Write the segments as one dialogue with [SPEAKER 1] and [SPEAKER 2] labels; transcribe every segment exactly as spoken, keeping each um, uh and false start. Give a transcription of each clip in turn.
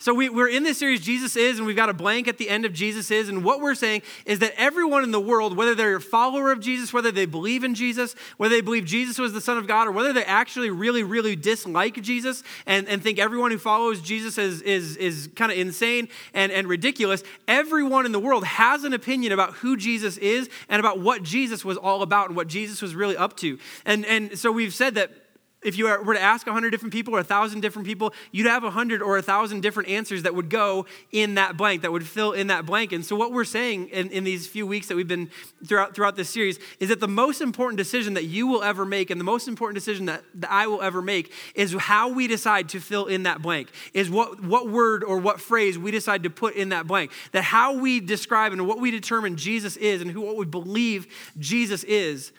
[SPEAKER 1] So we, we're in this series, Jesus Is, and we've got a blank at the end of Jesus Is. And what we're saying is that everyone in the world, whether they're a follower of Jesus, whether they believe in Jesus, whether they believe Jesus was the Son of God, or whether they actually really, really dislike Jesus and, and think everyone who follows Jesus is, is, is kind of insane and, and ridiculous, everyone in the world has an opinion about who Jesus is and about what Jesus was all about and what Jesus was really up to. And, and so we've said that if you were to ask one hundred different people or one thousand different people, you'd have one hundred or one thousand different answers that would go in that blank, that would fill in that blank. And so what we're saying in, in these few weeks that we've been throughout, throughout this series is that the most important decision that you will ever make and the most important decision that, that I will ever make is how we decide to fill in that blank, is what, what word or what phrase we decide to put in that blank. That how we describe and what we determine Jesus is and who what we believe Jesus is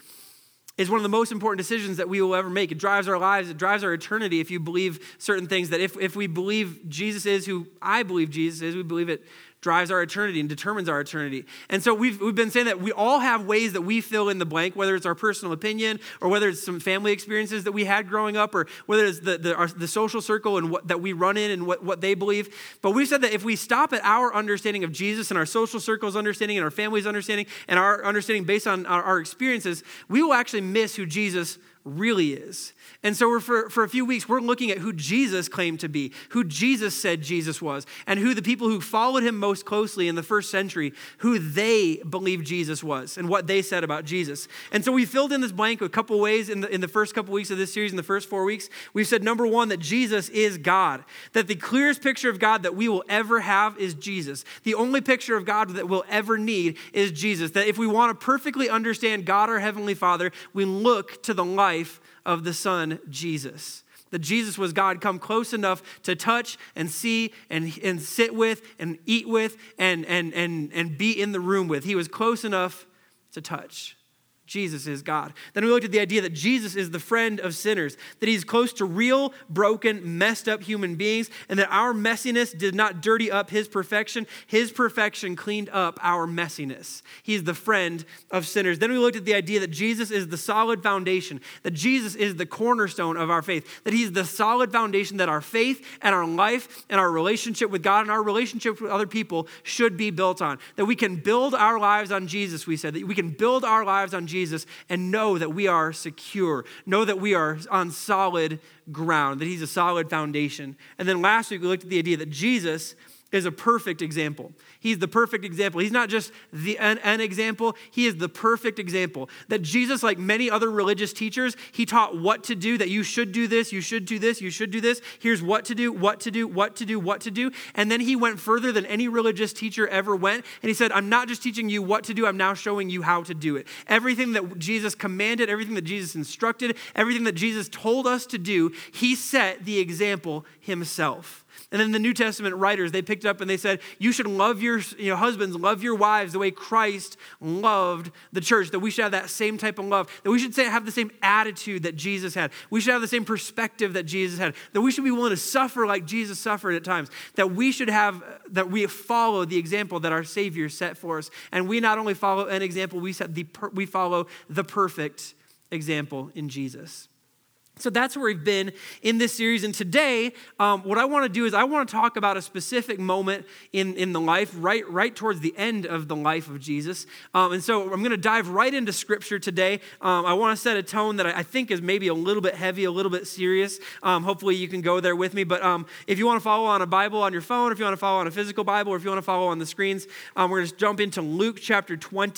[SPEAKER 1] is one of the most important decisions that we will ever make. It drives our lives. It drives our eternity if you believe certain things. That if, if we believe Jesus is who I believe Jesus is, we believe it drives our eternity and determines our eternity. And so we've, we've been saying that we all have ways that we fill in the blank, whether it's our personal opinion or whether it's some family experiences that we had growing up or whether it's the, the, our, the social circle and what that we run in and what, what they believe. But we've said that if we stop at our understanding of Jesus and our social circle's understanding and our family's understanding and our understanding based on our, our experiences, we will actually miss who Jesus really is. And so we're for, for a few weeks, we're looking at who Jesus claimed to be, who Jesus said Jesus was, and who the people who followed him most closely in the first century, who they believed Jesus was and what they said about Jesus. And so we filled in this blank a couple ways in the, in the first couple weeks of this series, in the first four weeks. We've said, number one, that Jesus is God, that the clearest picture of God that we will ever have is Jesus. The only picture of God that we'll ever need is Jesus, that if we want to perfectly understand God, our Heavenly Father, we look to the life of the Son, Jesus. That Jesus was God come close enough to touch and see and, and sit with and eat with and, and, and, and be in the room with. He was close enough to touch. Jesus is God. Then we looked at the idea that Jesus is the friend of sinners, that he's close to real, broken, messed up human beings, and that our messiness did not dirty up his perfection. His perfection cleaned up our messiness. He's the friend of sinners. Then we looked at the idea that Jesus is the solid foundation, that Jesus is the cornerstone of our faith, that he's the solid foundation that our faith and our life and our relationship with God and our relationship with other people should be built on. That we can build our lives on Jesus, we said, that we can build our lives on Jesus Jesus and know that we are secure, know that we are on solid ground, that he's a solid foundation. And then last week we looked at the idea that Jesus is a perfect example. He's the perfect example. He's not just the an, an example, he is the perfect example. That Jesus, like many other religious teachers, he taught what to do, that you should do this, you should do this, you should do this. Here's what to do, what to do, what to do, what to do. And then he went further than any religious teacher ever went. And he said, I'm not just teaching you what to do, I'm now showing you how to do it. Everything that Jesus commanded, everything that Jesus instructed, everything that Jesus told us to do, he set the example himself. And then the New Testament writers, they picked up and they said, you should love your you know, husbands, love your wives the way Christ loved the church, that we should have that same type of love, that we should say, have the same attitude that Jesus had. We should have the same perspective that Jesus had, that we should be willing to suffer like Jesus suffered at times, that we should have, that we follow the example that our Savior set for us. And we not only follow an example, we, set the, we follow the perfect example in Jesus. So that's where we've been in this series. And today, um, what I want to do is I want to talk about a specific moment in, in the life, right, right towards the end of the life of Jesus. Um, and so I'm going to dive right into Scripture today. Um, I want to set a tone that I think is maybe a little bit heavy, a little bit serious. Um, hopefully you can go there with me. But um, if you want to follow on a Bible on your phone, if you want to follow on a physical Bible, or if you want to follow on the screens, um, we're going to jump into Luke chapter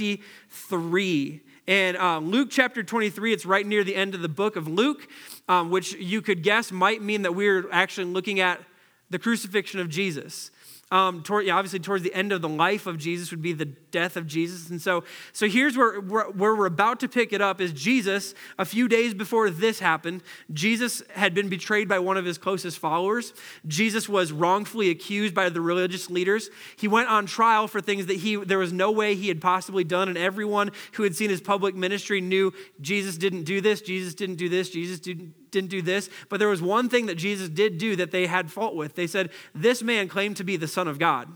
[SPEAKER 1] twenty-three. And uh, Luke chapter twenty-three, it's right near the end of the book of Luke, um, which you could guess might mean that we're actually looking at the crucifixion of Jesus. Um, toward, yeah, obviously, towards the end of the life of Jesus would be the death of Jesus. And so, so here's where, where, where we're about to pick it up is Jesus, a few days before this happened, Jesus had been betrayed by one of his closest followers. Jesus was wrongfully accused by the religious leaders. He went on trial for things that he there was no way he had possibly done. And everyone who had seen his public ministry knew Jesus didn't do this, Jesus didn't do this, Jesus didn't didn't do this. But there was one thing that Jesus did do that they had fault with. They said, this man claimed to be the Son of God.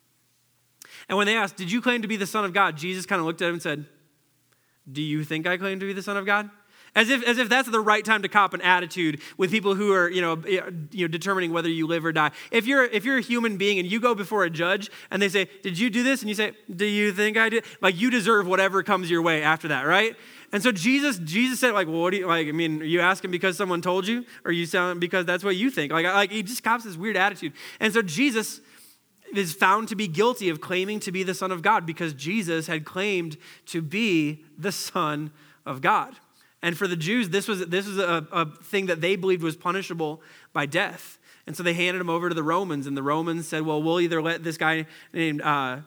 [SPEAKER 1] And when they asked, did you claim to be the Son of God? Jesus kind of looked at him and said, do you think I claim to be the Son of God? As if, as if that's the right time to cop an attitude with people who are, you know, you know, determining whether you live or die. If you're, if you're a human being and you go before a judge and they say, did you do this? And you say, do you think I did? Like, you deserve whatever comes your way after that, right? And so Jesus, Jesus said, like, well, what do you, like, I mean, are you asking because someone told you? Or are you sound because that's what you think? Like, like he just cops this weird attitude. And so Jesus is found to be guilty of claiming to be the Son of God because Jesus had claimed to be the Son of God. And for the Jews, this was this was a, a thing that they believed was punishable by death. And so they handed him over to the Romans, and the Romans said, well, we'll either let this guy named uh,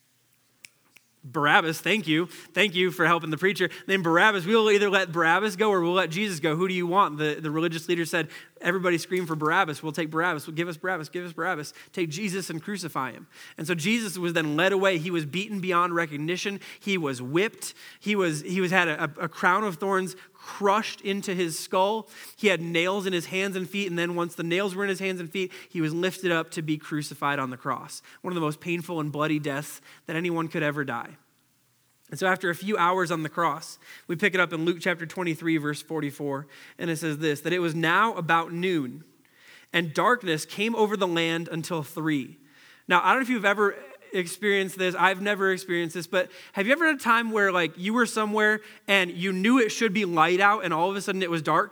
[SPEAKER 1] Barabbas, thank you, thank you for helping the preacher, named Barabbas, we'll either let Barabbas go or we'll let Jesus go. Who do you want? The, the religious leader said, everybody scream for Barabbas. We'll take Barabbas. We'll give us Barabbas. Give us Barabbas. Take Jesus and crucify him. And so Jesus was then led away. He was beaten beyond recognition. He was whipped. He was he was had a, a crown of thorns crushed into his skull. He had nails in his hands and feet. And then once the nails were in his hands and feet, he was lifted up to be crucified on the cross. One of the most painful and bloody deaths that anyone could ever die. And so after a few hours on the cross, we pick it up in Luke chapter twenty-three, verse forty-four, and it says this, that it was now about noon, and darkness came over the land until three. Now, I don't know if you've ever experienced this. I've never experienced this, but have you ever had a time where like you were somewhere and you knew it should be light out and all of a sudden it was dark?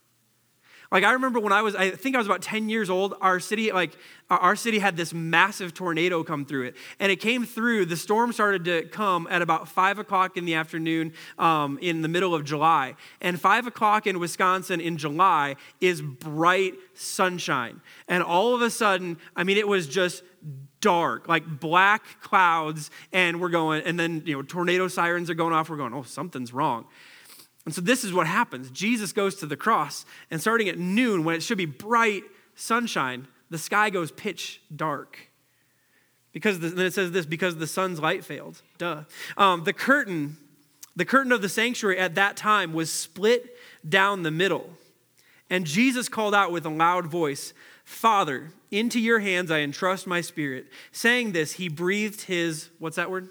[SPEAKER 1] Like I remember when I was, I think I was about ten years old, our city, like our city had this massive tornado come through it. And it came through, the storm started to come at about five o'clock in the afternoon um, in the middle of July. And five o'clock in Wisconsin in July is bright sunshine. And all of a sudden, I mean, it was just dark, like black clouds. And we're going, and then, you know, tornado sirens are going off. We're going, oh, something's wrong. And so this is what happens. Jesus goes to the cross, and starting at noon, when it should be bright sunshine, the sky goes pitch dark. Because the, then it says this, because the sun's light failed. Duh. Um, the curtain, the curtain of the sanctuary at that time was split down the middle. And Jesus called out with a loud voice, Father, into your hands I entrust my spirit. Saying this, he breathed his, what's that word?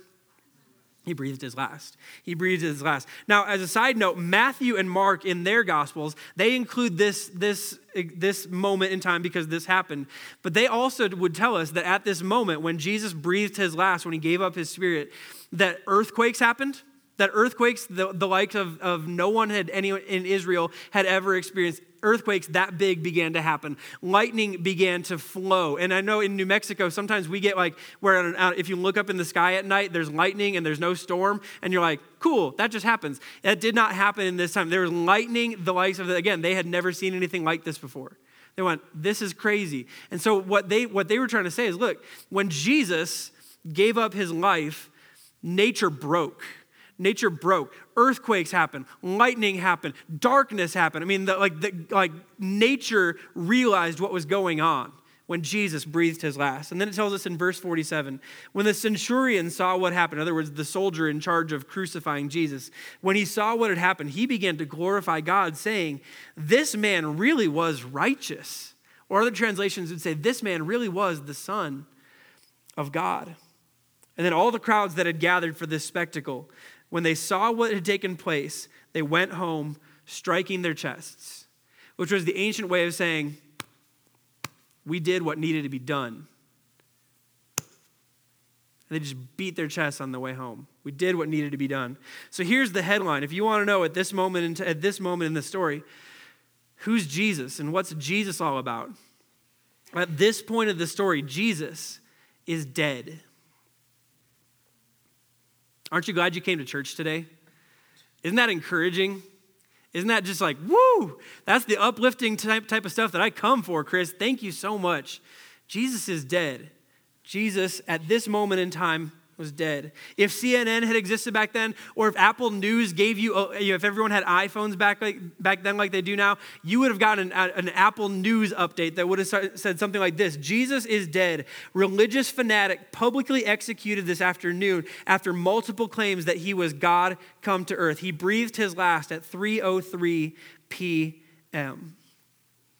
[SPEAKER 1] He breathed his last. He breathed his last. Now, as a side note, Matthew and Mark in their Gospels, they include this, this, this moment in time because this happened. But they also would tell us that at this moment, when Jesus breathed his last, when he gave up his spirit, that earthquakes happened. That earthquakes, the, the likes of, of no one had any in Israel had ever experienced. Earthquakes that big began to happen. Lightning began to flow. And I know in New Mexico, sometimes we get like, where if you look up in the sky at night, there's lightning and there's no storm. And you're like, cool, that just happens. That did not happen in this time. There was lightning, the likes of, the, again, they had never seen anything like this before. They went, this is crazy. And so what they what they were trying to say is, look, when Jesus gave up his life, nature broke. Nature broke. Earthquakes happened. Lightning happened. Darkness happened. I mean, the, like, the, like nature realized what was going on when Jesus breathed his last. And then it tells us in verse forty-seven, when the centurion saw what happened, in other words, the soldier in charge of crucifying Jesus, when he saw what had happened, he began to glorify God, saying, this man really was righteous. Or other translations would say, this man really was the Son of God. And then all the crowds that had gathered for this spectacle, when they saw what had taken place, they went home striking their chests, which was the ancient way of saying, we did what needed to be done. And they just beat their chests on the way home. We did what needed to be done. So here's the headline. If you want to know at this moment, at this moment in the story, who's Jesus and what's Jesus all about? At this point of the story, Jesus is dead. Aren't you glad you came to church today? Isn't that encouraging? Isn't that just like, woo, that's the uplifting type, type of stuff that I come for, Chris. Thank you so much. Jesus is dead. Jesus, at this moment in time, was dead. If C N N had existed back then, or if Apple News gave you, you know, if everyone had iPhones back like, back then like they do now, you would have gotten an, an Apple News update that would have said something like this: Jesus is dead. Religious fanatic publicly executed this afternoon after multiple claims that he was God come to earth. He breathed his last at three oh three p.m.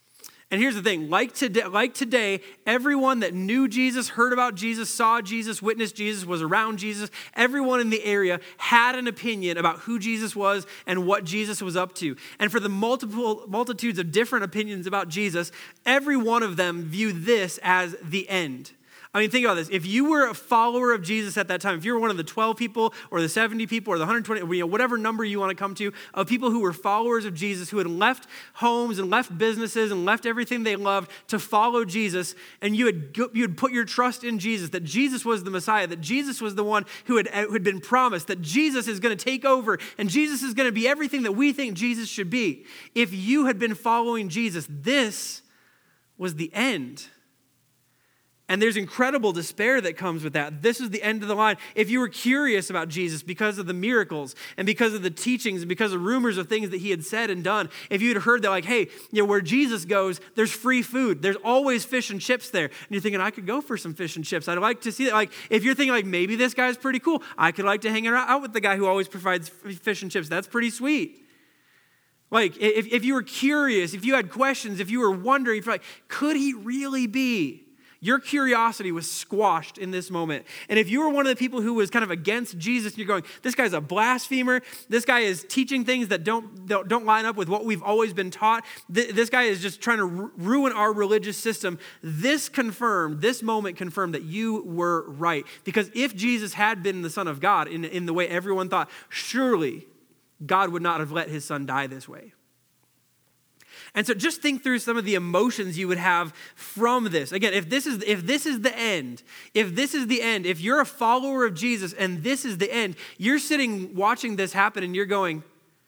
[SPEAKER 1] And here's the thing, like today, like today, everyone that knew Jesus, heard about Jesus, saw Jesus, witnessed Jesus, was around Jesus, everyone in the area had an opinion about who Jesus was and what Jesus was up to. And for the multiple multitudes of different opinions about Jesus, every one of them viewed this as the end. I mean, think about this. If you were a follower of Jesus at that time, if you were one of the twelve people or the seventy people or the one hundred twenty, you know, whatever number you want to come to, of people who were followers of Jesus, who had left homes and left businesses and left everything they loved to follow Jesus, and you had you had put your trust in Jesus, that Jesus was the Messiah, that Jesus was the one who had, who had been promised, that Jesus is going to take over and Jesus is going to be everything that we think Jesus should be. If you had been following Jesus, this was the end. And there's incredible despair that comes with that. This is the end of the line. If you were curious about Jesus because of the miracles and because of the teachings and because of rumors of things that he had said and done, if you had heard that, like, hey, you know, where Jesus goes, there's free food. There's always fish and chips there. And you're thinking, I could go for some fish and chips. I'd like to see that. Like, if you're thinking, like, maybe this guy's pretty cool, I could like to hang out with the guy who always provides fish and chips. That's pretty sweet. Like, if, if you were curious, if you had questions, if you were wondering, if you're like, could he really be? Your curiosity was squashed in this moment. And if you were one of the people who was kind of against Jesus, and you're going, this guy's a blasphemer, this guy is teaching things that don't, don't, don't line up with what we've always been taught, this guy is just trying to ruin our religious system, this confirmed, this moment confirmed that you were right. Because if Jesus had been the Son of God in, in the way everyone thought, surely God would not have let his son die this way. And so just think through some of the emotions you would have from this. Again, if this is if this is the end, if this is the end, if you're a follower of Jesus and this is the end, you're sitting watching this happen and you're going,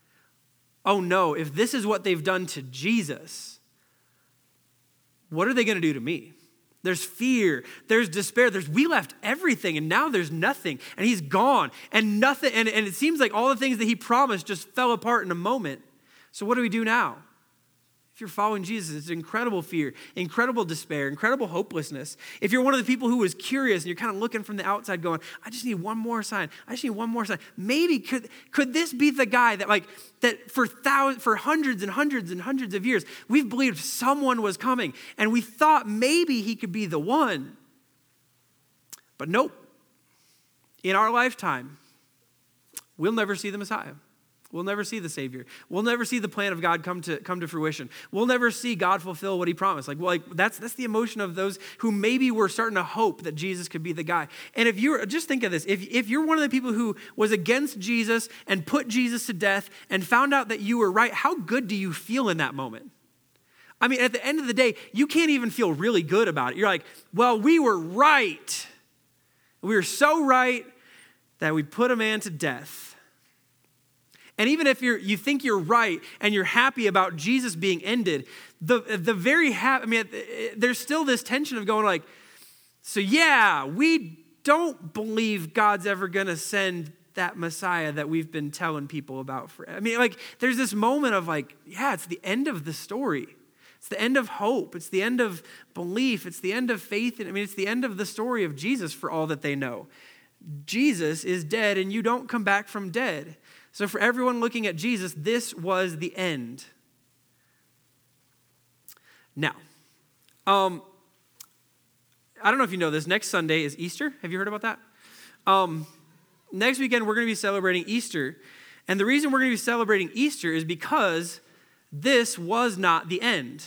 [SPEAKER 1] oh no, if this is what they've done to Jesus, what are they going to do to me? There's fear, there's despair, there's we left everything and now there's nothing and he's gone and nothing. And, and it seems like all the things that he promised just fell apart in a moment. So what do we do now? If you're following Jesus, it's incredible fear, incredible despair, incredible hopelessness. If you're one of the people who was curious and you're kind of looking from the outside going, I just need one more sign. I just need one more sign. Maybe could, could this be the guy that like that for thousands, for hundreds and hundreds and hundreds of years, we've believed someone was coming and we thought maybe he could be the one. But nope. In our lifetime, we'll never see the Messiah. We'll never see the Savior. We'll never see the plan of God come to come to fruition. We'll never see God fulfill what he promised. Like, well, like that's that's the emotion of those who maybe were starting to hope that Jesus could be the guy. And if you're, just think of this, if, if you're one of the people who was against Jesus and put Jesus to death and found out that you were right, how good do you feel in that moment? I mean, at the end of the day, you can't even feel really good about it. You're like, well, we were right. We were so right that we put a man to death. And even if you're, you think you're right and you're happy about Jesus being ended, the, the very, ha- I mean, there's still this tension of going like, so yeah, we don't believe God's ever going to send that Messiah that we've been telling people about. For, I mean, like, there's this moment of like, yeah, it's the end of the story. It's the end of hope. It's the end of belief. It's the end of faith. I mean, it's the end of the story of Jesus for all that they know. Jesus is dead and you don't come back from dead. So for everyone looking at Jesus, this was the end. Now, um, I don't know if you know this. Next Sunday is Easter. Have you heard about that? Um, next weekend, we're going to be celebrating Easter. And the reason we're going to be celebrating Easter is because this was not the end.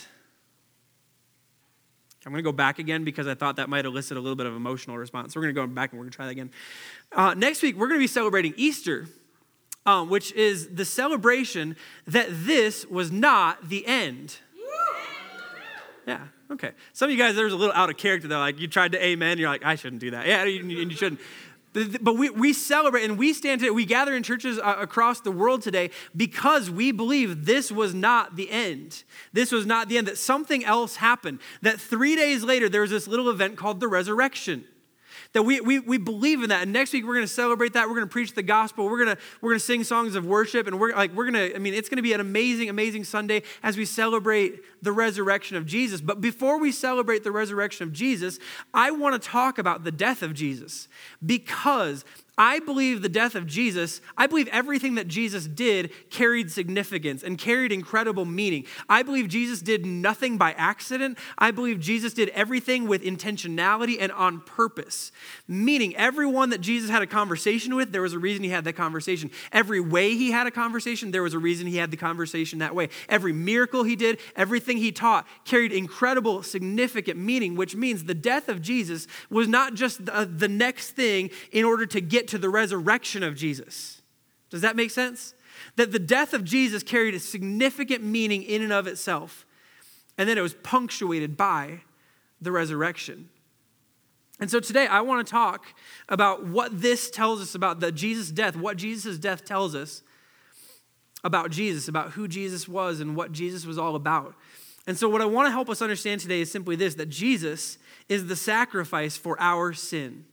[SPEAKER 1] I'm going to go back again because I thought that might elicit a little bit of emotional response. So we're going to go back and we're going to try that again. Uh, next week, we're going to be celebrating Easter. Um, which is the celebration that this was not the end. Yeah, okay. Some of you guys, there's a little out of character though. Like you tried to amen, you're like, I shouldn't do that. Yeah, and you shouldn't. But we, we celebrate and we stand today, we gather in churches uh, across the world today because we believe this was not the end. This was not the end, that something else happened. That three days later, there was this little event called the resurrection. That we, we we believe in that. And next week we're going to celebrate that. We're going to preach the gospel. We're going to we're going to sing songs of worship. And we're like, we're going to, I mean, it's going to be an amazing, amazing Sunday as we celebrate the resurrection of Jesus. But before we celebrate the resurrection of Jesus, I want to talk about the death of Jesus because I believe the death of Jesus, I believe everything that Jesus did carried significance and carried incredible meaning. I believe Jesus did nothing by accident. I believe Jesus did everything with intentionality and on purpose. Meaning everyone that Jesus had a conversation with, there was a reason he had that conversation. Every way he had a conversation, there was a reason he had the conversation that way. Every miracle he did, everything he taught carried incredible, significant meaning, which means the death of Jesus was not just the, the next thing in order to get to the resurrection of Jesus. Does that make sense? That the death of Jesus carried a significant meaning in and of itself, and then it was punctuated by the resurrection. And so today I want to talk about what this tells us about the Jesus' death, what Jesus' death tells us about Jesus, about who Jesus was and what Jesus was all about. And so what I want to help us understand today is simply this, that Jesus is the sacrifice for our sin.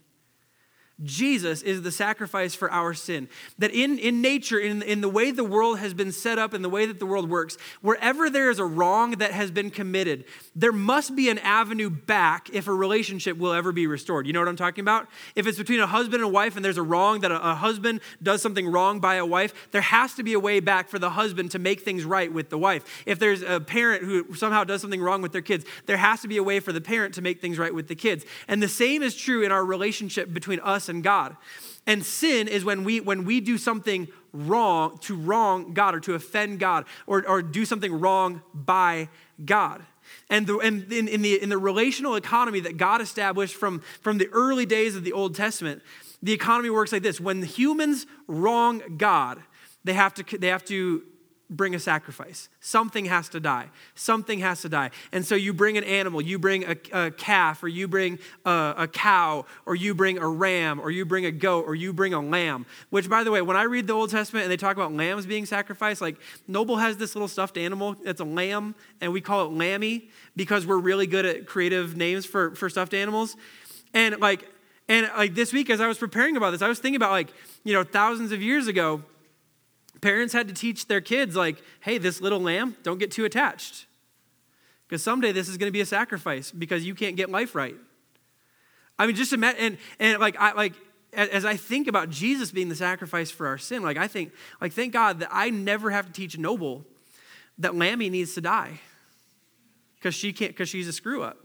[SPEAKER 1] Jesus is the sacrifice for our sin. That in, in nature, in, in the way the world has been set up, in the way that the world works, wherever there is a wrong that has been committed, there must be an avenue back if a relationship will ever be restored. You know what I'm talking about? If it's between a husband and a wife and there's a wrong, that a, a husband does something wrong by a wife, there has to be a way back for the husband to make things right with the wife. If there's a parent who somehow does something wrong with their kids, there has to be a way for the parent to make things right with the kids. And the same is true in our relationship between us and God. And sin is when we when we do something wrong to wrong God or to offend God or, or do something wrong by God. And, the, and in, in, the, in the relational economy that God established from, from the early days of the Old Testament, the economy works like this. When humans wrong God, they have to they have to bring a sacrifice. Something has to die. Something has to die. And so you bring an animal, you bring a, a calf, or you bring a, a cow, or you bring a ram, or you bring a goat, or you bring a lamb. Which, by the way, when I read the Old Testament and they talk about lambs being sacrificed, like Noble has this little stuffed animal that's a lamb, and we call it Lammy because we're really good at creative names for, for stuffed animals. And like, and like this week as I was preparing about this, I was thinking about like, you know, thousands of years ago, parents had to teach their kids, like, hey, this little lamb, don't get too attached. Because someday this is going to be a sacrifice because you can't get life right. I mean, just imagine, and, and like, I, like, as I think about Jesus being the sacrifice for our sin, like, I think, like, thank God that I never have to teach Noble that Lammy needs to die because she can't, because she's a screw up.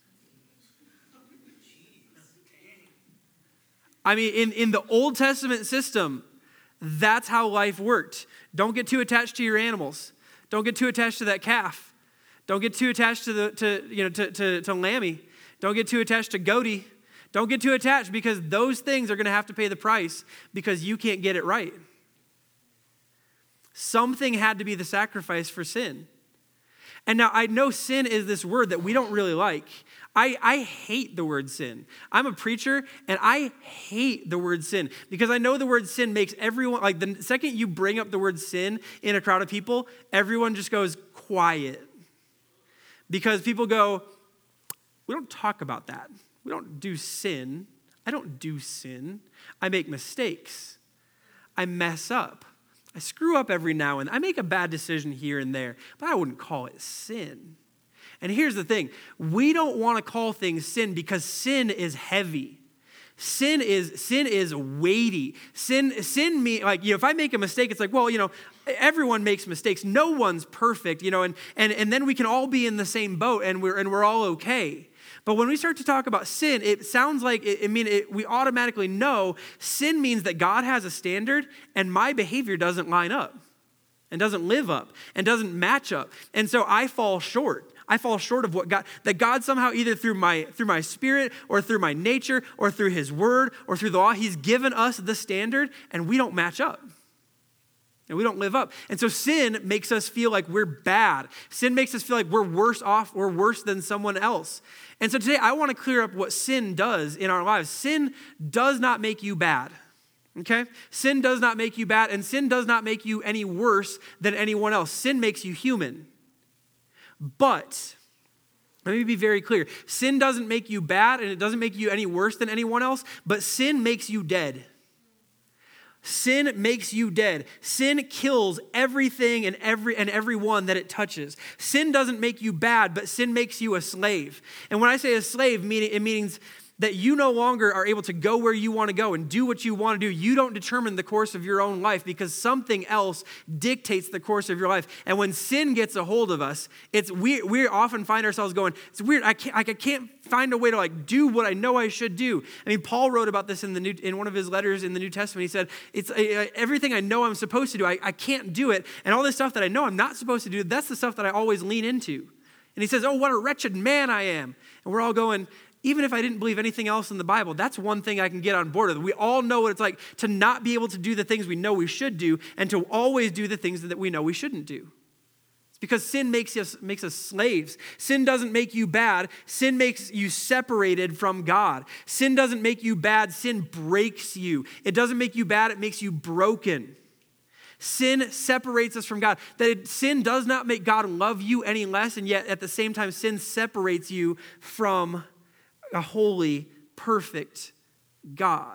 [SPEAKER 1] I mean, in, in the Old Testament system, that's how life worked. Don't get too attached to your animals. Don't get too attached to that calf. Don't get too attached to the to you know to to, to Lammy. Don't get too attached to Goaty. Don't get too attached because those things are going to have to pay the price because you can't get it right. Something had to be the sacrifice for sin. And now I know sin is this word that we don't really like. I, I hate the word sin. I'm a preacher and I hate the word sin because I know the word sin makes everyone, like the second you bring up the word sin in a crowd of people, everyone just goes quiet. Because people go, we don't talk about that. We don't do sin. I don't do sin. I make mistakes. I mess up. I screw up every now and then. I make a bad decision here and there, but I wouldn't call it sin. And here's the thing. We don't want to call things sin because sin is heavy. Sin is sin is weighty. Sin sin me like you know, if I make a mistake, it's like, well, you know, everyone makes mistakes. No one's perfect, you know, and and and then we can all be in the same boat and we're and we're all okay. But when we start to talk about sin, it sounds like, I mean, it, we automatically know sin means that God has a standard and my behavior doesn't line up and doesn't live up and doesn't match up. And so I fall short. I fall short of what God, that God somehow either through my through my spirit or through my nature or through his word or through the law, he's given us the standard and we don't match up. And we don't live up. And so sin makes us feel like we're bad. Sin makes us feel like we're worse off or worse than someone else. And so today I want to clear up what sin does in our lives. Sin does not make you bad. Okay? Sin does not make you bad, and sin does not make you any worse than anyone else. Sin makes you human. But let me be very clear. Sin doesn't make you bad, and it doesn't make you any worse than anyone else, but sin makes you dead. Sin makes you dead. Sin kills everything and every and everyone that it touches. Sin doesn't make you bad, but sin makes you a slave. And when I say a slave, meaning it means that you no longer are able to go where you want to go and do what you want to do. You don't determine the course of your own life because something else dictates the course of your life. And when sin gets a hold of us, it's we we often find ourselves going, it's weird, I can't, I can't find a way to like do what I know I should do. I mean, Paul wrote about this in the new, in one of his letters in the New Testament. He said, it's uh, everything I know I'm supposed to do, I, I can't do it. And all this stuff that I know I'm not supposed to do, that's the stuff that I always lean into. And he says, oh, what a wretched man I am. And we're all going, even if I didn't believe anything else in the Bible, that's one thing I can get on board with. We all know what it's like to not be able to do the things we know we should do and to always do the things that we know we shouldn't do. It's because sin makes us, makes us slaves. Sin doesn't make you bad. Sin makes you separated from God. Sin doesn't make you bad. Sin breaks you. It doesn't make you bad. It makes you broken. Sin separates us from God. That it, sin does not make God love you any less, and yet at the same time, sin separates you from a holy, perfect God.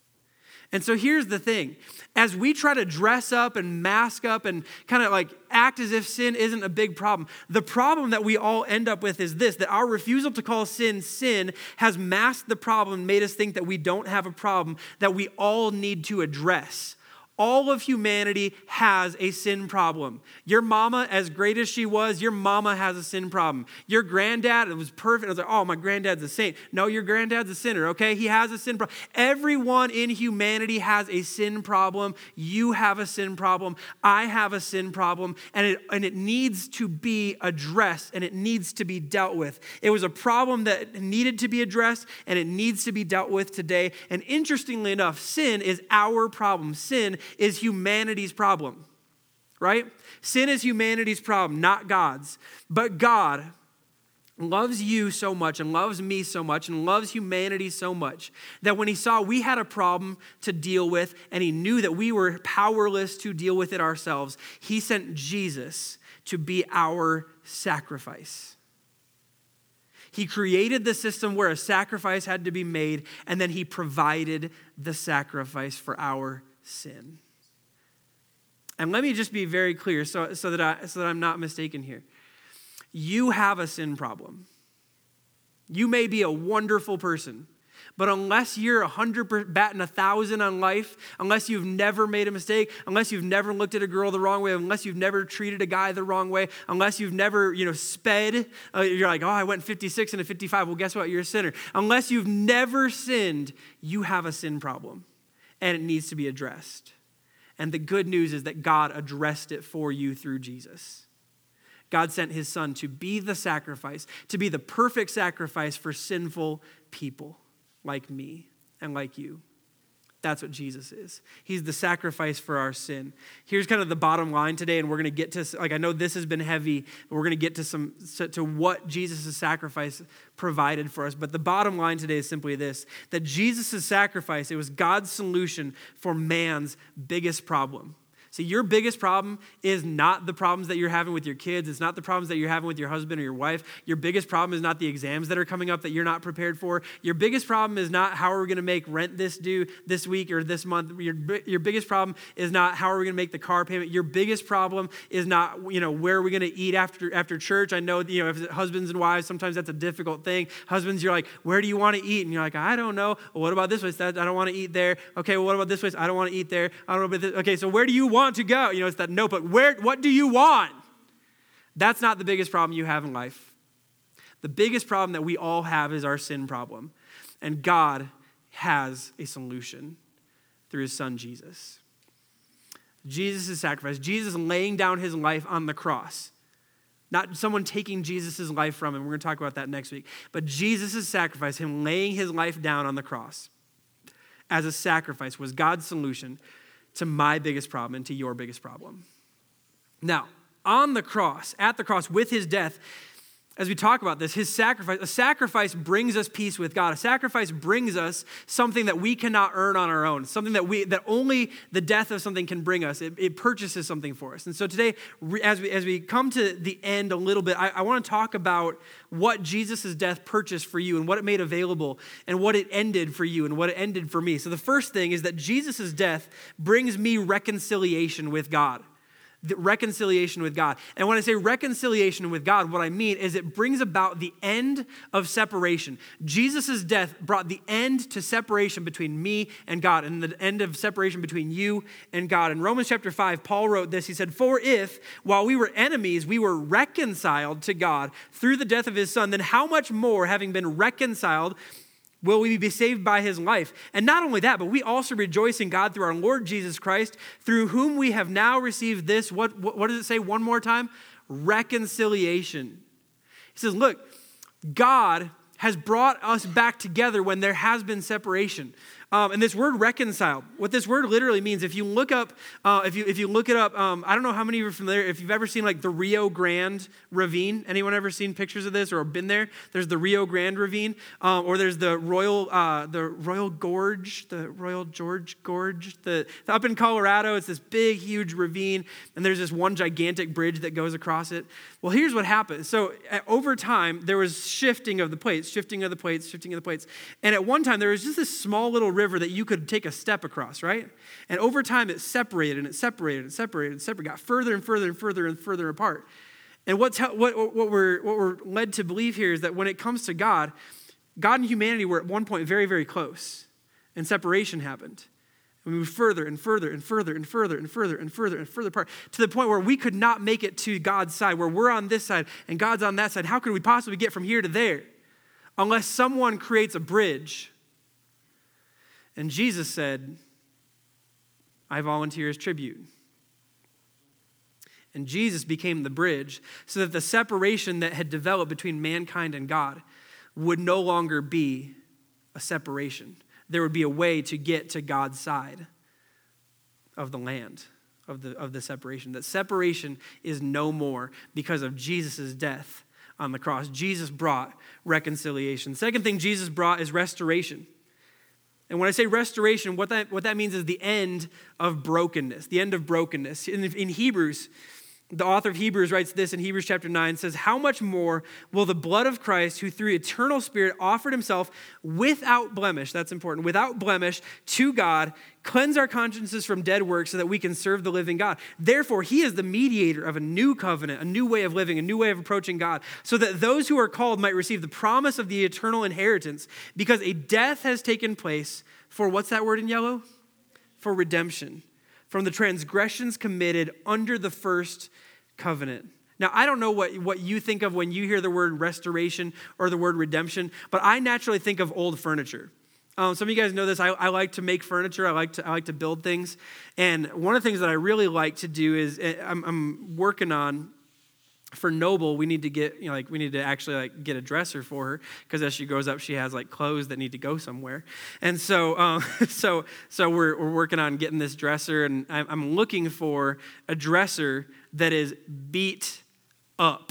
[SPEAKER 1] And so here's the thing. As we try to dress up and mask up and kind of like act as if sin isn't a big problem, the problem that we all end up with is this, that our refusal to call sin sin has masked the problem, made us think that we don't have a problem that we all need to address. All of humanity has a sin problem. Your mama, as great as she was, your mama has a sin problem. Your granddad, it was perfect. I was like, oh, my granddad's a saint. No, your granddad's a sinner, okay? He has a sin problem. Everyone in humanity has a sin problem. You have a sin problem. I have a sin problem. And it, and it needs to be addressed, and it needs to be dealt with. It was a problem that needed to be addressed, and it needs to be dealt with today. And interestingly enough, sin is our problem. Sin is humanity's problem, right? Sin is humanity's problem, not God's. But God loves you so much and loves me so much and loves humanity so much that when he saw we had a problem to deal with and he knew that we were powerless to deal with it ourselves, he sent Jesus to be our sacrifice. He created the system where a sacrifice had to be made, and then he provided the sacrifice for our sin. And let me just be very clear so, so, that I, so that I'm not mistaken here. You have a sin problem. You may be a wonderful person, but unless you're a hundred batting a thousand on life, unless you've never made a mistake, unless you've never looked at a girl the wrong way, unless you've never treated a guy the wrong way, unless you've never, you know, sped, uh, you're like, oh, I went fifty-six and a fifty-five. Well, guess what? You're a sinner. Unless you've never sinned, you have a sin problem, and it needs to be addressed. And the good news is that God addressed it for you through Jesus. God sent his son to be the sacrifice, to be the perfect sacrifice for sinful people like me and like you. That's what Jesus is. He's the sacrifice for our sin. Here's kind of the bottom line today, and we're going to get to, like, I know this has been heavy, but we're going to get to some, to what Jesus' sacrifice provided for us. But the bottom line today is simply this, that Jesus' sacrifice, it was God's solution for man's biggest problem. See, your biggest problem is not the problems that you're having with your kids. It's not the problems that you're having with your husband or your wife. Your biggest problem is not the exams that are coming up that you're not prepared for. Your biggest problem is not how are we going to make rent this due this week or this month. Your, your biggest problem is not how are we going to make the car payment. Your biggest problem is not, you know, where are we going to eat after after church. I know, you know, if husbands and wives, sometimes that's a difficult thing. Husbands, you're like, where do you want to eat? And you're like, I don't know. Well, what about this place? I don't want to eat there. Okay, well, what about this place? I don't want to eat there. I don't know about this. Okay, so where do you want to go? You know, it's that no, but where, what do you want? That's not the biggest problem you have in life. The biggest problem that we all have is our sin problem. And God has a solution through his son, Jesus. Jesus' sacrifice, Jesus laying down his life on the cross. Not someone taking Jesus' life from him. We're going to talk about that next week. But Jesus' sacrifice, him laying his life down on the cross as a sacrifice, was God's solution to my biggest problem and to your biggest problem. Now, on the cross, at the cross, with his death, as we talk about this, his sacrifice, a sacrifice brings us peace with God. A sacrifice brings us something that we cannot earn on our own, something that we that only the death of something can bring us. It, it purchases something for us. And so today, as we as we come to the end a little bit, I, I want to talk about what Jesus' death purchased for you and what it made available and what it ended for you and what it ended for me. So the first thing is that Jesus' death brings me reconciliation with God. the reconciliation with God. And when I say reconciliation with God, what I mean is it brings about the end of separation. Jesus' death brought the end to separation between me and God, and the end of separation between you and God. In Romans chapter five, Paul wrote this. He said, "For if, while we were enemies, we were reconciled to God through the death of his son, then how much more, having been reconciled, will we be saved by his life? And not only that, but we also rejoice in God through our Lord Jesus Christ, through whom we have now received this," what, what, what does it say one more time? Reconciliation. He says, look, God has brought us back together when there has been separation. Um, and this word reconciled, what this word literally means, if you look up, uh, if you if you look it up, um, I don't know how many of you are familiar, if you've ever seen like the Rio Grande Ravine. Anyone ever seen pictures of this or been there? There's the Rio Grande Ravine, um, or there's the Royal uh, the Royal Gorge, the Royal George Gorge. The, the up in Colorado, it's this big, huge ravine, and there's this one gigantic bridge that goes across it. Well, here's what happens. So uh, over time, there was shifting of the plates, shifting of the plates, shifting of the plates. And at one time, there was just this small little river that you could take a step across, right? And over time, it separated and it separated and separated and separated, got further and further and further and further apart. And what's what what we're what we're led to believe here is that when it comes to God, God and humanity were at one point very, very close, and separation happened. And we moved further and further and further and further and further and further and further apart to the point where we could not make it to God's side, where we're on this side and God's on that side. How could we possibly get from here to there unless someone creates a bridge? And Jesus said, "I volunteer as tribute." And Jesus became the bridge so that the separation that had developed between mankind and God would no longer be a separation. There would be a way to get to God's side of the land, of the, of the separation. That separation is no more because of Jesus' death on the cross. Jesus brought reconciliation. The second thing Jesus brought is restoration. And when I say restoration, what that, what that means is the end of brokenness, the end of brokenness. In, in Hebrews, the author of Hebrews writes this in Hebrews chapter nine, says, "How much more will the blood of Christ, who through eternal Spirit offered himself without blemish," that's important, without blemish to God, "cleanse our consciences from dead works so that we can serve the living God. Therefore, he is the mediator of a new covenant, a new way of living, a new way of approaching God, so that those who are called might receive the promise of the eternal inheritance, because a death has taken place for," what's that word in yellow? "For redemption, from the transgressions committed under the first covenant." Now, I don't know what, what you think of when you hear the word restoration or the word redemption, but I naturally think of old furniture. Um, some of you guys know this. I, I like to make furniture. I like to I like to build things. And one of the things that I really like to do is I'm, I'm working on, for Noble, we need to get, you know, like we need to actually like get a dresser for her, because as she grows up, she has like clothes that need to go somewhere. And so, um, so, so we're we're working on getting this dresser, and I'm, I'm looking for a dresser that is beat up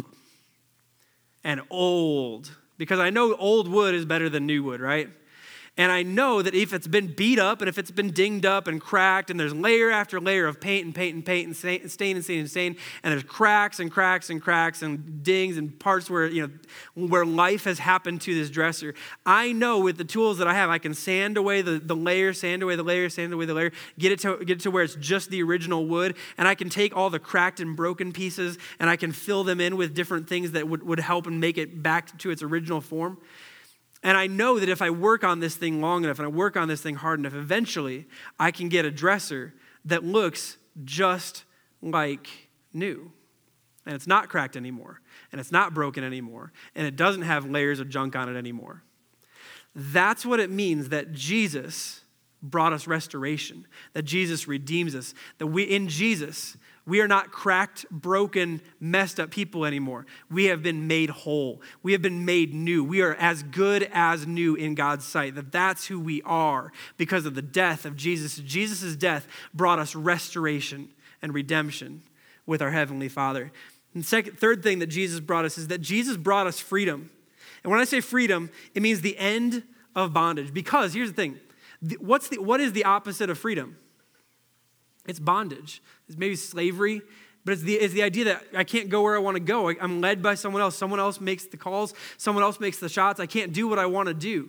[SPEAKER 1] and old, because I know old wood is better than new wood, right? And I know that if it's been beat up and if it's been dinged up and cracked, and there's layer after layer of paint and paint and paint and stain and stain and stain and stain, and there's cracks and cracks and cracks and dings and parts where, you know, where life has happened to this dresser, I know with the tools that I have, I can sand away the, the layer, sand away the layer, sand away the layer, get it to get it to where it's just the original wood, and I can take all the cracked and broken pieces and I can fill them in with different things that would, would help and make it back to its original form. And I know that if I work on this thing long enough and I work on this thing hard enough, eventually I can get a dresser that looks just like new. And it's not cracked anymore. And it's not broken anymore. And it doesn't have layers of junk on it anymore. That's what it means that Jesus brought us restoration, that Jesus redeems us, that we, in Jesus, we are not cracked, broken, messed up people anymore. We have been made whole. We have been made new. We are as good as new in God's sight, that that's who we are because of the death of Jesus. Jesus' death brought us restoration and redemption with our Heavenly Father. And second, third thing that Jesus brought us is that Jesus brought us freedom. And when I say freedom, it means the end of bondage. Because here's the thing, what's the, what is the opposite of freedom? It's bondage. It's maybe slavery, but it's the, it's the idea that I can't go where I want to go. I, I'm led by someone else. Someone else makes the calls. Someone else makes the shots. I can't do what I want to do.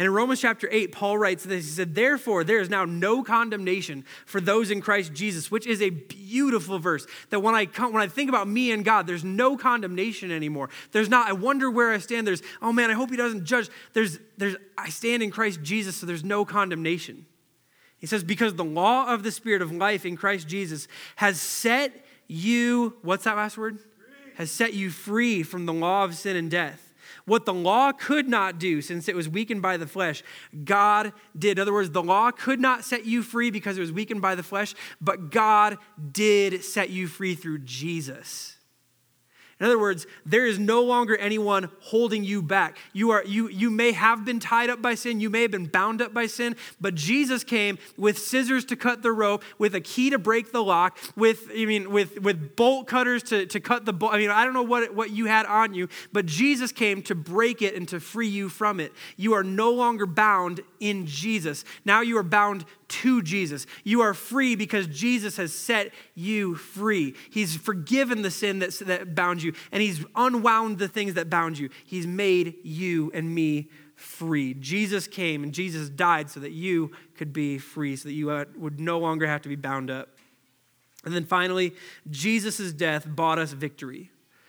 [SPEAKER 1] And in Romans chapter eight, Paul writes this. He said, therefore, there is now no condemnation for those in Christ Jesus, which is a beautiful verse. That when I come, when I think about me and God, there's no condemnation anymore. There's not, I wonder where I stand. There's, oh man, I hope he doesn't judge. There's, there's, I stand in Christ Jesus, so there's no condemnation. He says, because the law of the Spirit of life in Christ Jesus has set you, what's that last word? Free. Has set you free from the law of sin and death. What the law could not do, since it was weakened by the flesh, God did. In other words, the law could not set you free because it was weakened by the flesh, but God did set you free through Jesus. In other words, there is no longer anyone holding you back. You are you you may have been tied up by sin, you may have been bound up by sin, but Jesus came with scissors to cut the rope, with a key to break the lock, with I mean with with bolt cutters to, to cut the bolt. I mean, I don't know what, what you had on you, but Jesus came to break it and to free you from it. You are no longer bound in Jesus. Now you are bound to Jesus. You are free because Jesus has set you free. He's forgiven the sin that, that bound you, and he's unwound the things that bound you. He's made you and me free. Jesus came and Jesus died so that you could be free, so that you would no longer have to be bound up. And then finally, Jesus' death bought us victory.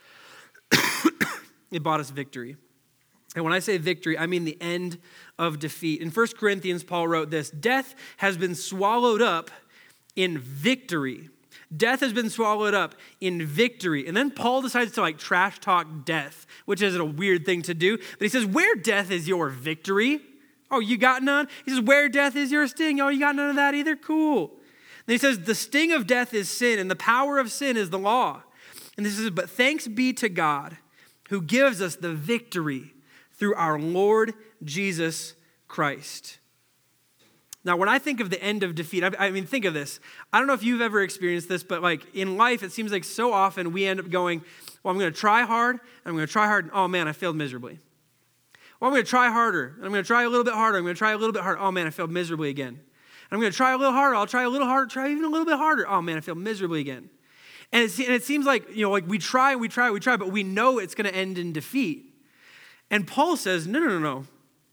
[SPEAKER 1] It bought us victory. And when I say victory, I mean the end of defeat. In First Corinthians, Paul wrote this, death has been swallowed up in victory. Death has been swallowed up in victory. And then Paul decides to like trash talk death, which is a weird thing to do. But he says, where death is your victory? Oh, you got none? He says, where death is your sting? Oh, you got none of that either? Cool. Then he says, the sting of death is sin, and the power of sin is the law. And this is, but thanks be to God who gives us the victory through our Lord Jesus Christ. Now, when I think of the end of defeat, I, I mean, think of this. I don't know if you've ever experienced this, but like in life, it seems like so often we end up going, well, I'm going to try hard, and I'm going to try hard, and oh man, I failed miserably. Well, I'm going to try harder, and I'm going to try a little bit harder, I'm going to try a little bit harder, oh man, I failed miserably again. And I'm going to try a little harder, I'll try a little harder, try even a little bit harder, oh man, I failed miserably again. And it, and it seems like, you know, like we try, we try, we try, but we know it's going to end in defeat. And Paul says, no, no, no, no.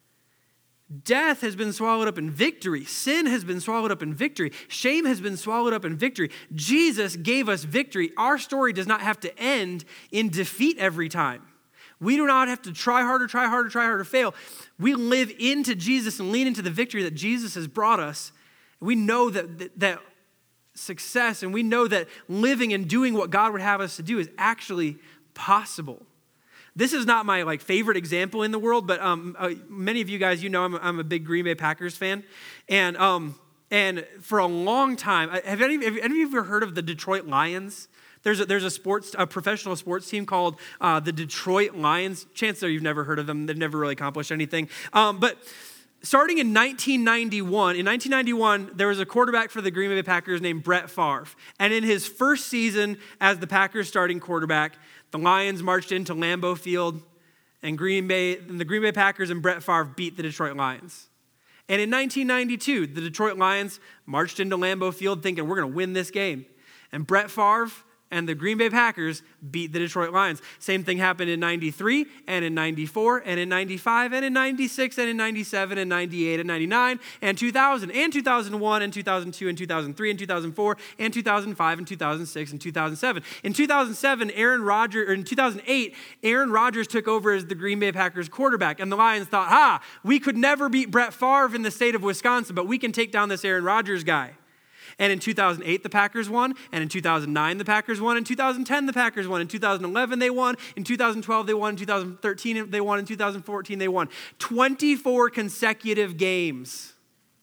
[SPEAKER 1] Death has been swallowed up in victory. Sin has been swallowed up in victory. Shame has been swallowed up in victory. Jesus gave us victory. Our story does not have to end in defeat every time. We do not have to try harder, try harder, try harder, fail. We live into Jesus and lean into the victory that Jesus has brought us. We know that, that, that success, and we know that living and doing what God would have us to do is actually possible. This is not my like favorite example in the world, but um, uh, many of you guys, you know, I'm, I'm a big Green Bay Packers fan, and um, and for a long time, have any, have any of you ever heard of the Detroit Lions? There's a, there's a sports a professional sports team called uh, the Detroit Lions. Chances are you've never heard of them. They've never really accomplished anything, um, but. Starting in nineteen ninety-one, in nineteen ninety-one, there was a quarterback for the Green Bay Packers named Brett Favre. And in his first season as the Packers starting quarterback, the Lions marched into Lambeau Field, and Green Bay, and the Green Bay Packers and Brett Favre beat the Detroit Lions. And in nineteen ninety-two, the Detroit Lions marched into Lambeau Field thinking, we're going to win this game. And Brett Favre and the Green Bay Packers beat the Detroit Lions. Same thing happened in ninety-three, and in ninety-four, and in ninety-five, and in ninety-six, and in ninety-seven, and ninety-eight, and ninety-nine, and two thousand, and two thousand one, and two thousand two, and two thousand three, and two thousand four, and two thousand five, and two thousand six, and two thousand seven. In two thousand seven, Aaron Rodgers, or in two thousand eight, Aaron Rodgers took over as the Green Bay Packers quarterback, and the Lions thought, ha, we could never beat Brett Favre in the state of Wisconsin, but we can take down this Aaron Rodgers guy. And in two thousand eight, the Packers won. And in two thousand nine, the Packers won. In two thousand ten, the Packers won. In two thousand eleven, they won. In two thousand twelve, they won. In two thousand thirteen, they won. In two thousand fourteen, they won. twenty-four consecutive games.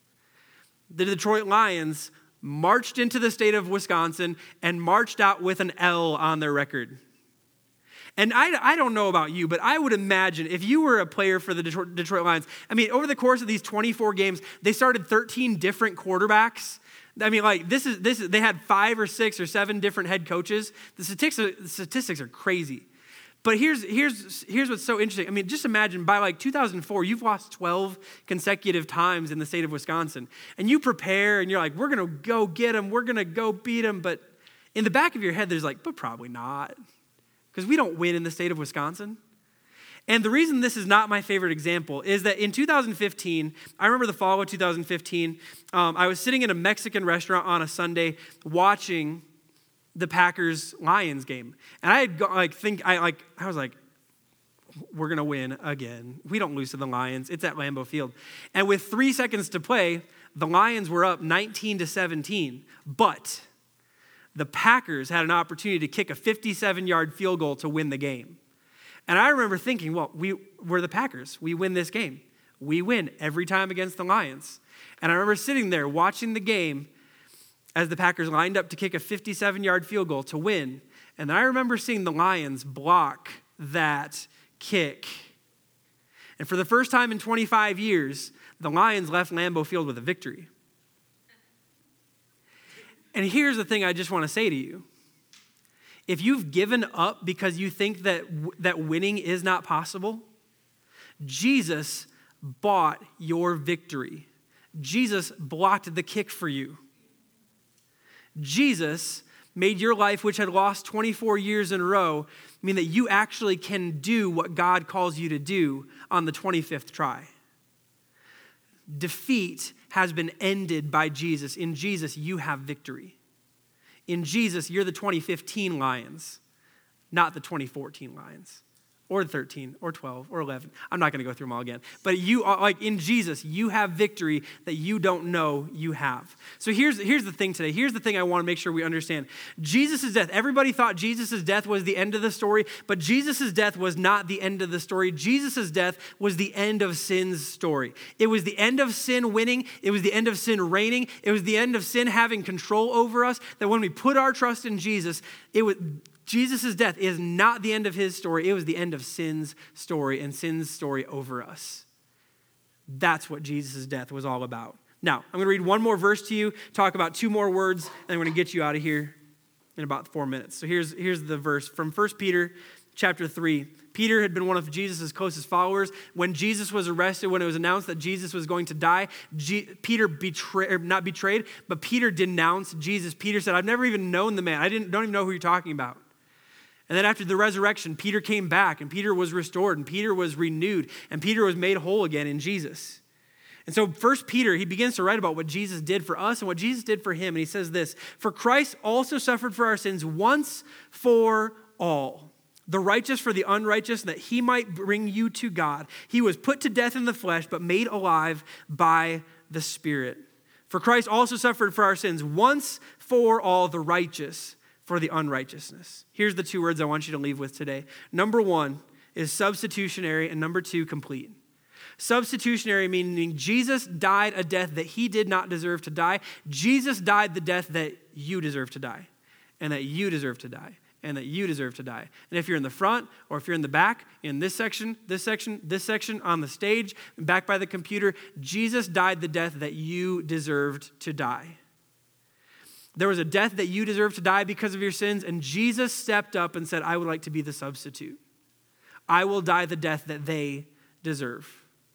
[SPEAKER 1] The Detroit Lions marched into the state of Wisconsin and marched out with an L on their record. And I, I don't know about you, but I would imagine if you were a player for the Detroit, Detroit Lions, I mean, over the course of these twenty-four games, they started thirteen different quarterbacks. I mean, like, this is, this is, they had five or six or seven different head coaches. The statistics are, the statistics are crazy. But here's, here's, here's what's so interesting. I mean, just imagine by like two thousand four, you've lost twelve consecutive times in the state of Wisconsin. And you prepare and you're like, we're going to go get them. We're going to go beat them. But in the back of your head, there's like, but probably not. Because we don't win in the state of Wisconsin. And the reason this is not my favorite example is that in two thousand fifteen, I remember the fall of two thousand fifteen, um, I was sitting in a Mexican restaurant on a Sunday watching the Packers-Lions game. And I had go, like think I like I was like, we're gonna win again. We don't lose to the Lions. It's at Lambeau Field. And with three seconds to play, the Lions were up nineteen to seventeen. But the Packers had an opportunity to kick a fifty-seven-yard field goal to win the game. And I remember thinking, well, we, we're the Packers. We win this game. We win every time against the Lions. And I remember sitting there watching the game as the Packers lined up to kick a fifty-seven-yard field goal to win. And then I remember seeing the Lions block that kick. And for the first time in twenty-five years, the Lions left Lambeau Field with a victory. And here's the thing I just want to say to you. If you've given up because you think that, that winning is not possible, Jesus bought your victory. Jesus blocked the kick for you. Jesus made your life, which had lost twenty-four years in a row, mean that you actually can do what God calls you to do on the twenty-fifth try. Defeat has been ended by Jesus. In Jesus, you have victory. In Jesus, you're the twenty fifteen Lions, not the twenty fourteen Lions. Or thirteen, or twelve, or eleven. I'm not going to go through them all again. But you are, like in Jesus, you have victory that you don't know you have. So here's, here's the thing today. Here's the thing I want to make sure we understand. Jesus' death, everybody thought Jesus' death was the end of the story, but Jesus' death was not the end of the story. Jesus' death was the end of sin's story. It was the end of sin winning. It was the end of sin reigning. It was the end of sin having control over us, that when we put our trust in Jesus, it was... Jesus' death is not the end of his story. It was the end of sin's story and sin's story over us. That's what Jesus' death was all about. Now, I'm going to read one more verse to you, talk about two more words, and I'm going to get you out of here in about four minutes. So here's, here's the verse from First Peter chapter three. Peter had been one of Jesus' closest followers. When Jesus was arrested, when it was announced that Jesus was going to die, G- Peter betrayed, not betrayed, but Peter denounced Jesus. Peter said, I've never even known the man. I didn't, don't even know who you're talking about. And then after the resurrection, Peter came back, and Peter was restored, and Peter was renewed, and Peter was made whole again in Jesus. And so First Peter, he begins to write about what Jesus did for us and what Jesus did for him. And he says this, for Christ also suffered for our sins once for all, the righteous for the unrighteous, that he might bring you to God. He was put to death in the flesh, but made alive by the Spirit. For Christ also suffered for our sins once for all, the righteous for the unrighteousness. Here's the two words I want you to leave with today. Number one is substitutionary, and number two, complete. Substitutionary meaning Jesus died a death that he did not deserve to die. Jesus died the death that you deserve to die, and that you deserve to die, and that you deserve to die. And if you're in the front, or if you're in the back, in this section, this section, this section, on the stage, back by the computer, Jesus died the death that you deserved to die. There was a death that you deserved to die because of your sins, and Jesus stepped up and said, I would like to be the substitute. I will die the death that they deserve.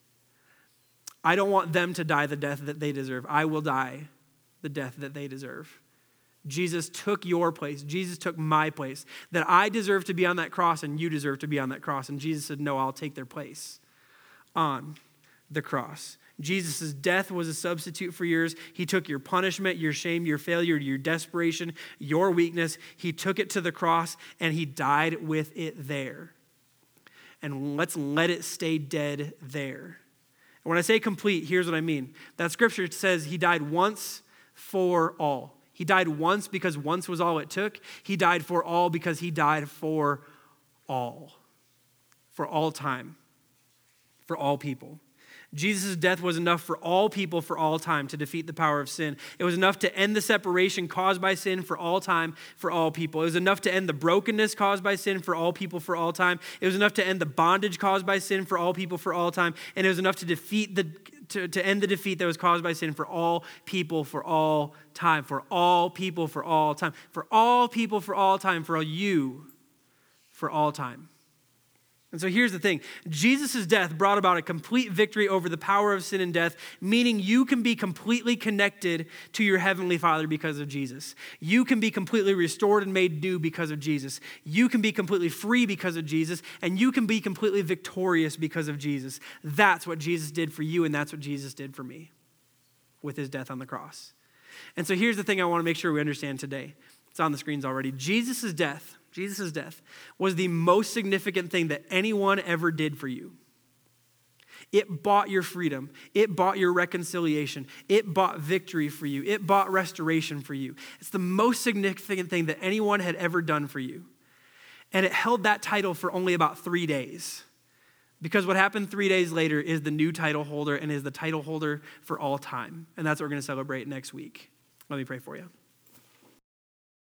[SPEAKER 1] I don't want them to die the death that they deserve. I will die the death that they deserve. Jesus took your place. Jesus took my place. That I deserve to be on that cross, and you deserve to be on that cross. And Jesus said, no, I'll take their place on the cross. Jesus' death was a substitute for yours. He took your punishment, your shame, your failure, your desperation, your weakness. He took it to the cross, and he died with it there. And let's let it stay dead there. And when I say complete, here's what I mean. That scripture says he died once for all. He died once because once was all it took. He died for all because he died for all. For all time. For all people. Jesus' death was enough for all people for all time to defeat the power of sin. It was enough to end the separation caused by sin for all time for all people. It was enough to end the brokenness caused by sin for all people for all time. It was enough to end the bondage caused by sin for all people for all time. And it was enough to defeat the to, to end the defeat that was caused by sin for all people for all time. For all people for all time. For all people for all time. For you for all time. And so here's the thing. Jesus' death brought about a complete victory over the power of sin and death, meaning you can be completely connected to your heavenly Father because of Jesus. You can be completely restored and made new because of Jesus. You can be completely free because of Jesus, and you can be completely victorious because of Jesus. That's what Jesus did for you, and that's what Jesus did for me with his death on the cross. And so here's the thing I want to make sure we understand today. It's on the screens already. Jesus' death Jesus' death was the most significant thing that anyone ever did for you. It bought your freedom. It bought your reconciliation. It bought victory for you. It bought restoration for you. It's the most significant thing that anyone had ever done for you. And it held that title for only about three days. Because what happened three days later is the new title holder and is the title holder for all time. And that's what we're going to celebrate next week. Let me pray for you.